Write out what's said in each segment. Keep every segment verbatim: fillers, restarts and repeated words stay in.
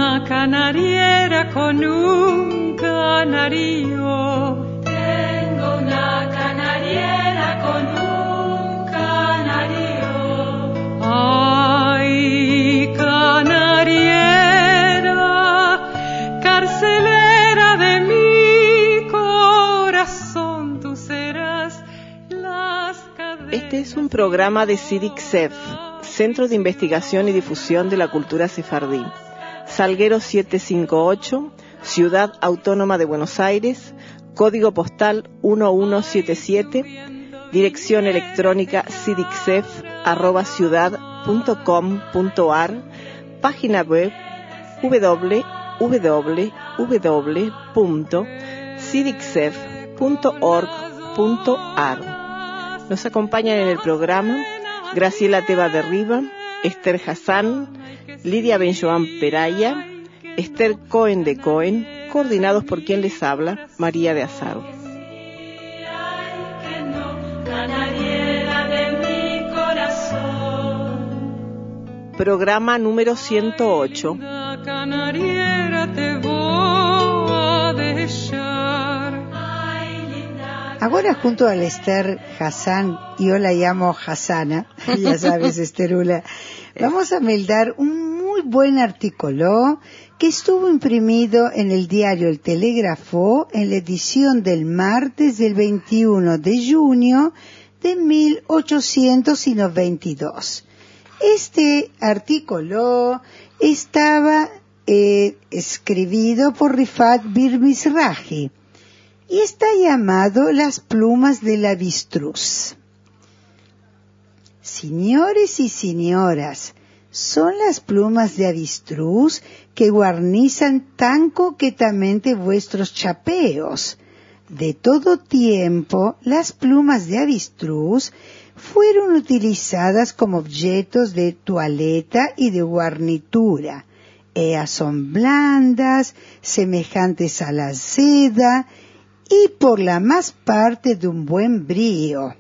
una canariera con un canario. Tengo una canariera con un canario. Ay, canariera, carcelera de mi corazón, tú serás las cadenas. Este es un programa de CIDIC-SEF, Centro de Investigación y Difusión de la Cultura Sefardí. Salguero setecientos cincuenta y ocho, Ciudad Autónoma de Buenos Aires, código postal uno uno siete siete, dirección electrónica cidicsef arroba ciudad punto com punto ar, página web w w w punto cidicsef punto org punto ar. Nos acompañan en el programa Graciela Teba de Riva, Esther Hassan, Lidia Benjoan Peraya, Esther Cohen de Cohen, coordinados por quien les habla, María de Azaro. Programa número ciento ocho. Ahora junto a Esther Hassan, yo la llamo Hassana, ya sabes, Esterula, vamos a meldar un muy buen artículo que estuvo imprimido en el diario El Telégrafo en la edición del martes del veintiuno de junio de mil ochocientos noventa y dos. Este artículo estaba eh, escrito por Rifat Bir-Mizrahi y está llamado Las plumas del avestruz. Señores y señoras, son las plumas de avestruz que guarnizan tan coquetamente vuestros chapeos. De todo tiempo, las plumas de avestruz fueron utilizadas como objetos de toaleta y de guarnitura. Ellas son blandas, semejantes a la seda, y por la más parte de un buen brío.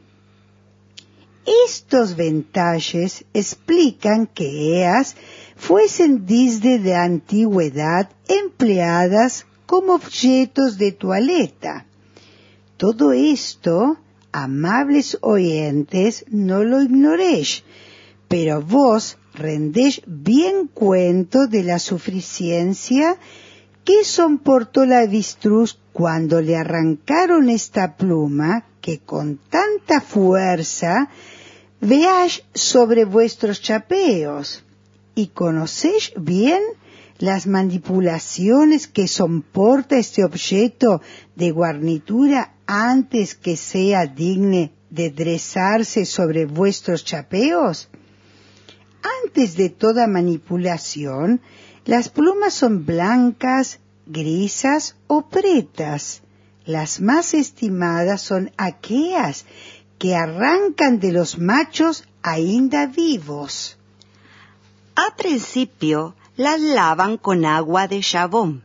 Estos ventajes explican que ellas fuesen desde la antigüedad empleadas como objetos de toaleta. Todo esto, amables oyentes, no lo ignoréis, pero vos rendéis bien cuenta de la suficiencia que soportó la avestruz cuando le arrancaron esta pluma que con tanta fuerza veáis sobre vuestros chapeos, y conocéis bien las manipulaciones que soporta este objeto de guarnitura antes que sea digno de dressarse sobre vuestros chapeos. Antes de toda manipulación, las plumas son blancas, grisas o pretas. Las más estimadas son aquellas que arrancan de los machos ainda vivos. A principio las lavan con agua de jabón.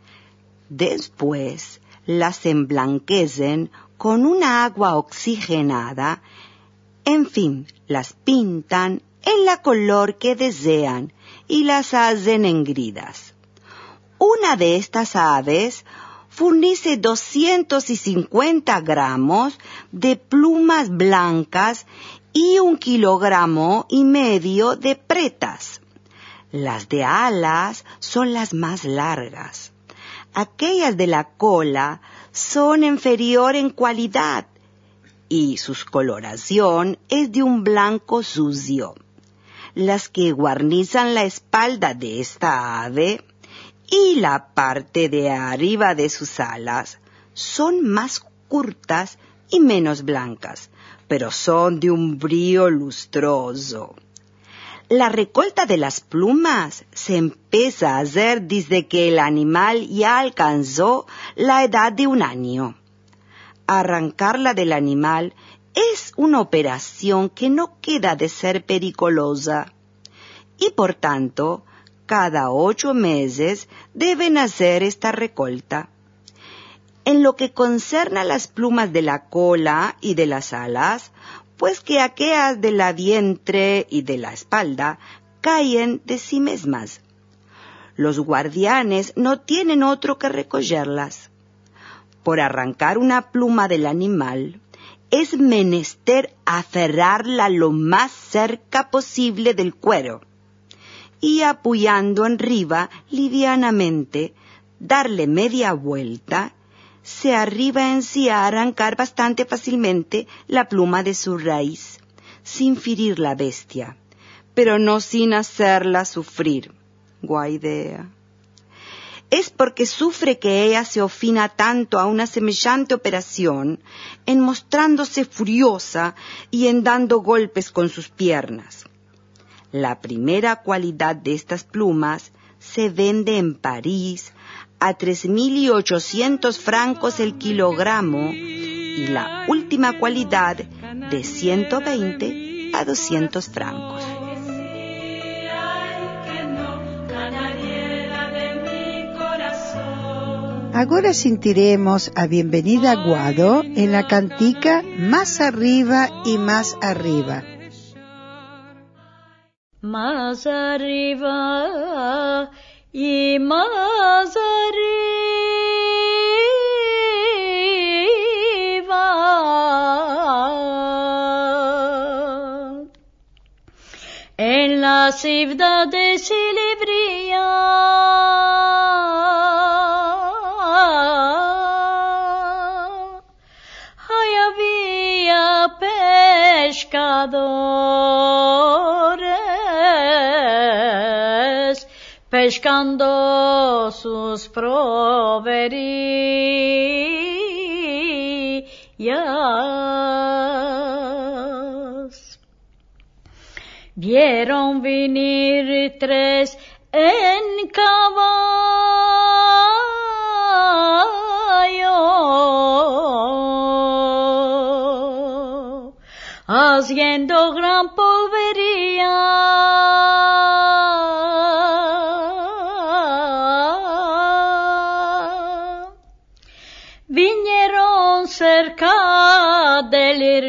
Después las emblanquecen con una agua oxigenada. En fin, las pintan en la color que desean y las hacen engridas. Una de estas aves fornece doscientos cincuenta gramos de plumas blancas y un kilogramo y medio de pretas. Las de alas son las más largas. Aquellas de la cola son inferior en cualidad y su coloración es de un blanco sucio. Las que guarnizan la espalda de esta ave y la parte de arriba de sus alas son más cortas y menos blancas, pero son de un brillo lustroso. La recolta de las plumas se empieza a hacer desde que el animal ya alcanzó la edad de un año. Arrancarla del animal es una operación que no queda de ser periculosa y por tanto cada ocho meses deben hacer esta recolta. En lo que concerne a las plumas de la cola y de las alas, pues que aquellas de la vientre y de la espalda caen de sí mismas. Los guardianes no tienen otro que recogerlas. Por arrancar una pluma del animal, es menester aferrarla lo más cerca posible del cuero y apoyando arriba livianamente, darle media vuelta, se arriba en sí a arrancar bastante fácilmente la pluma de su raíz, sin ferir la bestia, pero no sin hacerla sufrir. Guay idea. Es porque sufre que ella se ofina tanto a una semejante operación, en mostrándose furiosa y en dando golpes con sus piernas. La primera cualidad de estas plumas se vende en París a tres mil y ochocientos francos el kilogramo y la última cualidad de ciento veinte a doscientos francos. Agora sentiremos a Bienvenida Guado en la cantica Más arriba y más arriba. Más arriba y más arriba, en la ciudad de Silibria, ahí había pescadores pescando sus proverías. Vieron venir tres en caballo, haciendo gran polvería. Vinieron cerca del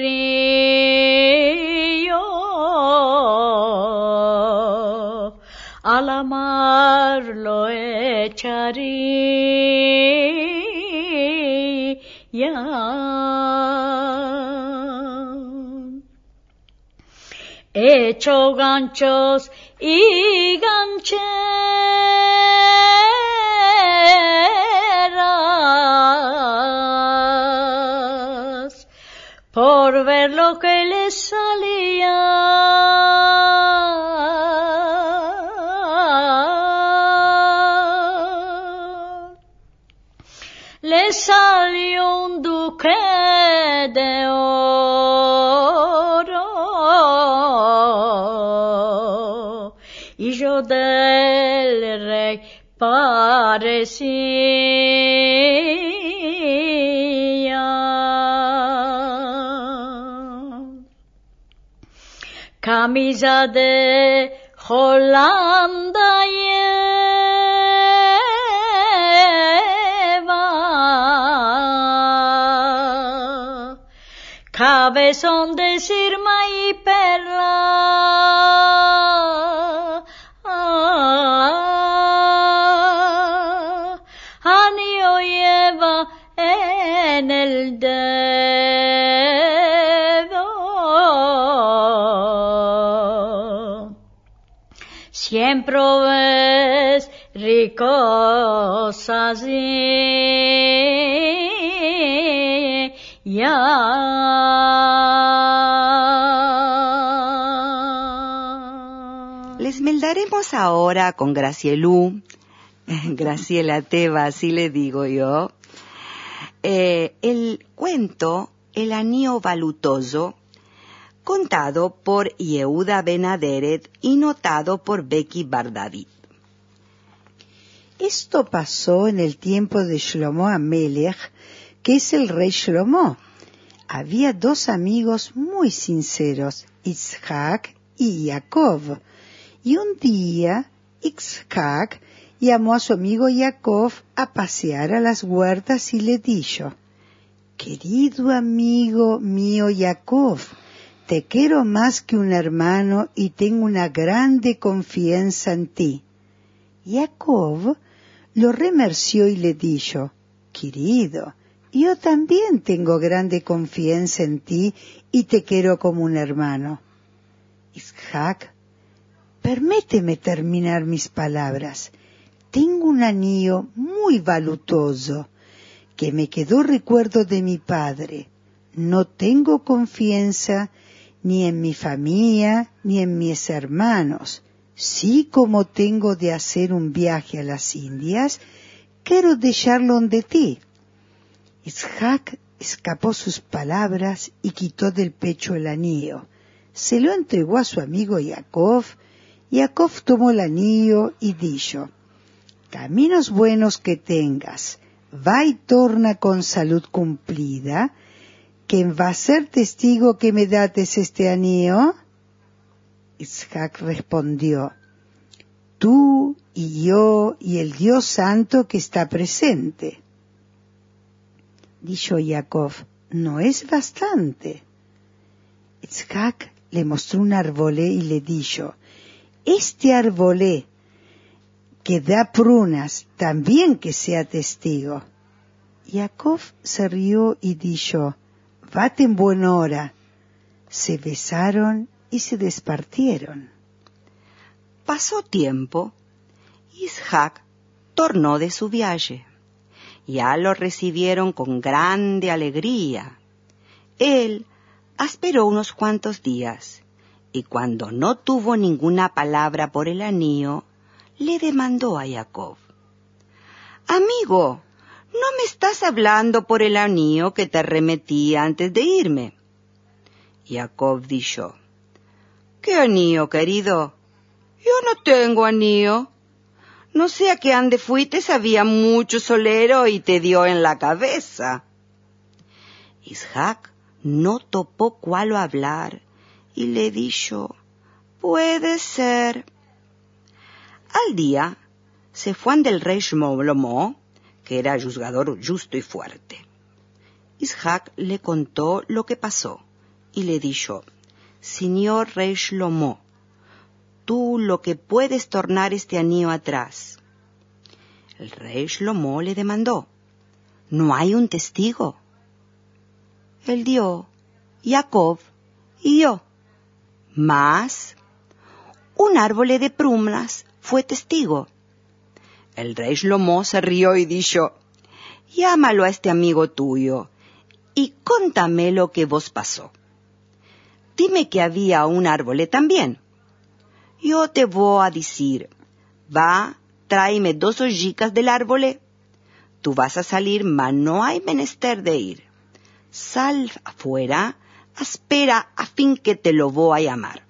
río, a la mar lo echarían. Hecho ganchos y gancheras, por ver lo que les salía. Les salió un duque de oro, y yo del rey parecía. Camisa de Holanda lleva, cabezón de sirma y perla, ah, anillo lleva en el dedo. Siempre ves ricos así, ya. Les meldaremos ahora con Gracielú, Graciela Teva, así le digo yo, eh, el cuento El anillo valutoso, contado por Yehuda Ben Aderet y notado por Becky Bardavid. Esto pasó en el tiempo de Shlomo Amelech, que es el rey Shlomo. Había dos amigos muy sinceros, Yitzhak y Jacob. Y un día, Yitzhak llamó a su amigo Jacob a pasear a las huertas y le dijo: «Querido amigo mío Jacob, te quiero más que un hermano y tengo una grande confianza en ti». Jacob lo remerció y le dijo, querido, yo también tengo grande confianza en ti y te quiero como un hermano. Isaac, permíteme terminar mis palabras. Tengo un anillo muy valuoso que me quedó recuerdo de mi padre. No tengo confianza ni en mi familia ni en mis hermanos. Sí, como tengo de hacer un viaje a las Indias, quiero dejarlo donde ti. Isaac escapó sus palabras y quitó del pecho el anillo. Se lo entregó a su amigo Jacob. Jacob tomó el anillo y dijo, caminos buenos que tengas, va y torna con salud cumplida. ¿Quién va a ser testigo que me dates este anillo? Isaac respondió, tú y yo y el Dios Santo que está presente. Dijo Jacob, no es bastante. Isaac le mostró un arbolé y le dijo, este arbolé que da prunas, también que sea testigo. Jacob se rió y dijo, vate en buena hora. Se besaron y se despartieron. Pasó tiempo. Isaac tornó de su viaje. Ya lo recibieron con grande alegría. Él esperó unos cuantos días, y cuando no tuvo ninguna palabra por el anillo, le demandó a Jacob, amigo, ¿no me estás hablando por el anillo que te remetí antes de irme? Jacob dijo, ¿qué anillo, querido? Yo no tengo anillo. No sea que ande fuiste, sabía mucho solero y te dio en la cabeza. Isaac no topó cuál hablar y le dijo, puede ser. Al día se fue ante el rey Shlomo, que era juzgador justo y fuerte. Isaac le contó lo que pasó y le dijo, señor rey Shlomo, tú lo que puedes tornar este anillo atrás. El rey Shlomo le demandó, ¿no hay un testigo? Él dio, Jacob y yo. Mas, un árbol de prunas fue testigo. El rey Shlomo se rió y dijo, llámalo a este amigo tuyo y contame lo que vos pasó. Dime que había un árbol también. Yo te voy a decir, va, tráeme dos hojicas del árbol. Tú vas a salir, mas no hay menester de ir. Sal afuera, espera a fin que te lo voy a llamar.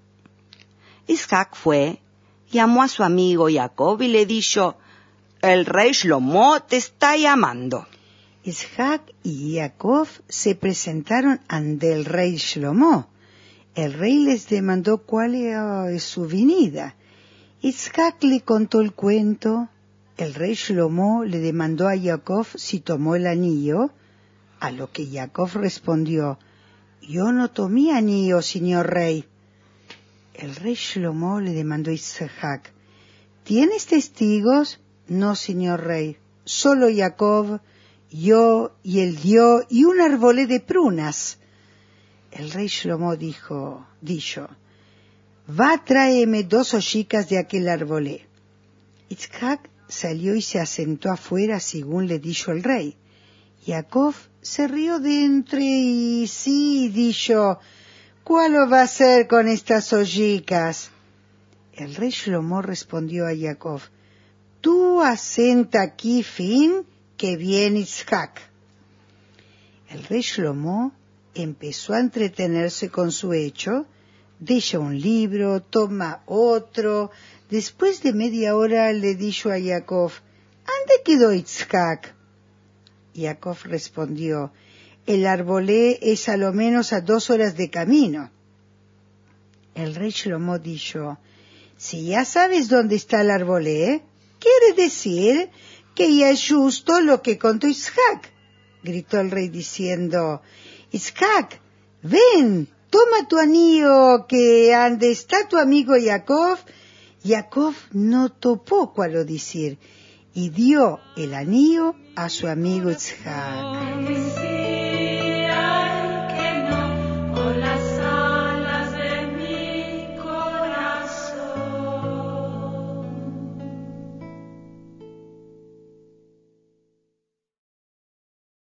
Isaac fue, llamó a su amigo Jacob y le dijo, el rey Shlomo te está llamando. Isaac y Jacob se presentaron ante el rey Shlomo. El rey les demandó cuál es su venida. Isaac le contó el cuento. El rey Shlomo le demandó a Jacob si tomó el anillo, a lo que Jacob respondió, yo no tomé anillo, señor rey. El rey Shlomo le demandó a Isaac, ¿tienes testigos? No, señor rey, solo Jacob, yo y el dio y un arbolé de prunas. El rey Shlomo dijo, dijo, va, tráeme dos hojicas de aquel arbolé. Isaac salió y se asentó afuera según le dijo el rey. Jacob se rió de entre y sí dijo, ¿cuál lo va a hacer con estas hojicas? El rey Shlomo respondió a Jacob, tú asenta aquí fin que viene Isaac. El rey Shlomo empezó a entretenerse con su hecho, deja un libro, toma otro. Después de media hora le dijo a Jacob, ¿dónde quedó Isaac? Jacob respondió, el arbolé es a lo menos a dos horas de camino. El rey Shlomo dijo, si ya sabes dónde está el arbolé, quiere decir que ya es justo lo que contó Isaac. Gritó el rey diciendo, Isaac, ven, toma tu anillo que ande está tu amigo Jacob Jacob no topó cuál decir y dio el anillo a su amigo Yitzhak.